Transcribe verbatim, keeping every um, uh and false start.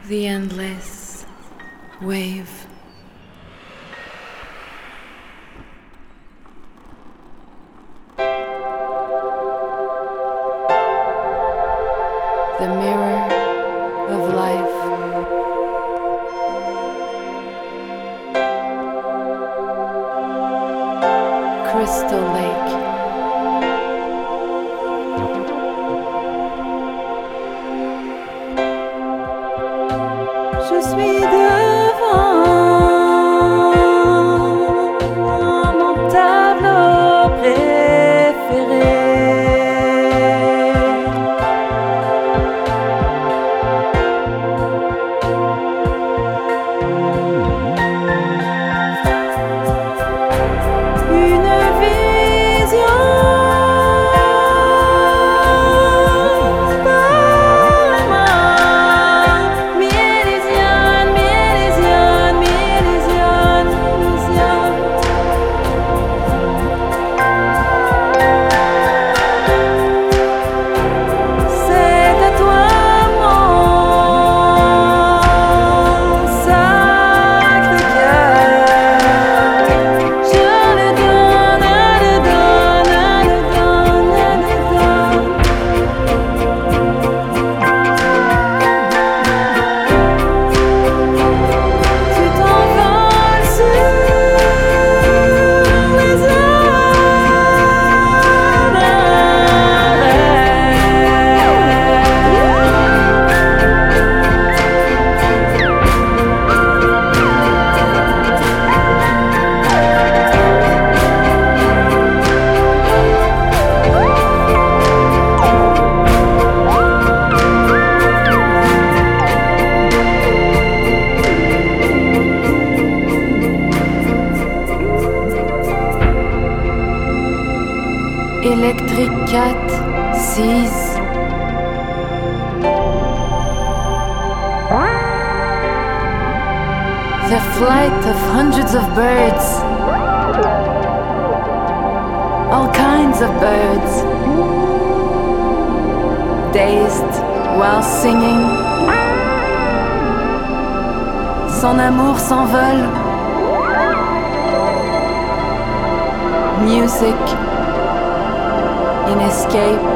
The endless wave. The mirror of life. Crystal Lake. Je suis devant mon tableau préféré. Une vision millésienne, millésienne, millésienne, millésienne. C'est à toi mon sacré cœur. Je le donne, le donne, le donne, le donne. Tu t'envoles sur les Electric Cat sees. The flight of hundreds of birds. All kinds of birds. Dazed while singing. Son amour s'envole. Music in escape.